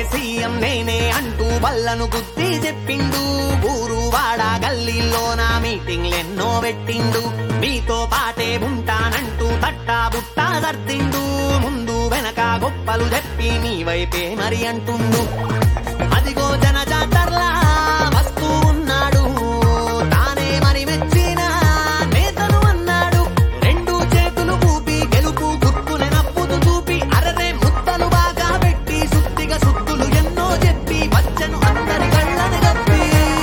CM నేనే అంటూ బల్లను గుద్ది చెప్పిండు. ఊరు వాడ గల్లీలో నా మీటింగ్లెన్నో పెట్టిండు. మీతో పాటే ఉంటానంటూ తట్టా బుట్టా దర్తిండు. ముందు వెనక గొప్పలు చెప్పి మీ వైపే మరి అంటుండు. అదిగో జన జాతర్లా వస్తూ ఉన్నాడు. తానే మరి మెచ్చిన నేతను అన్నాడు. రెండు చేతులు ఊపి గెలుపు గుర్తునే నప్పుతూ చూపి అరరే ముద్దలు బాగా పెట్టి సుత్తిగా సుత్తులు ఎన్నో చెప్పి వచ్చను అందరి కళ్ళని గప్పి.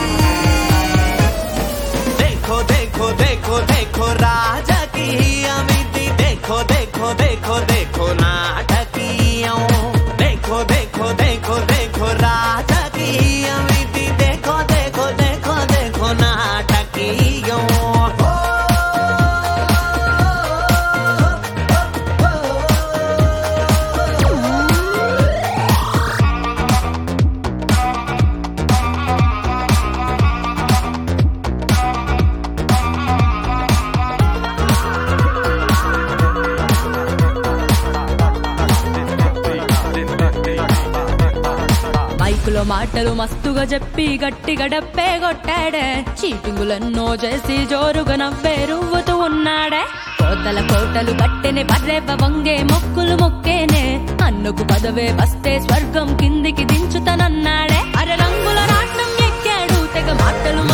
దేఖో దేఖో దేఖో దేఖో రాజకీయమిది. దేఖో దేఖో దేఖో దేఖో నాటకీయం. దేఖో దేఖో దేఖో దేఖో రాజకీయమిది. దేఖో దేఖో దేఖో దేఖో నాటకీయం. మైకులో మాటలు మస్తుగా చెప్పి గట్టిగా డప్పే కొట్టాడే. చీటింగులెన్నో చేసి జోరుగా నవ్వే రువ్వుతూ ఉన్నాడే. కోతల కోటలు కట్టెనే పర్రెవ్వ వంగే మొక్కులు మొక్కేనే. అన్నుకు పదవే వస్తే స్వర్గం కిందికి దించుతానన్నాడే. అర రంగుల రాట్నం ఎక్కాడు తెగ మాటలు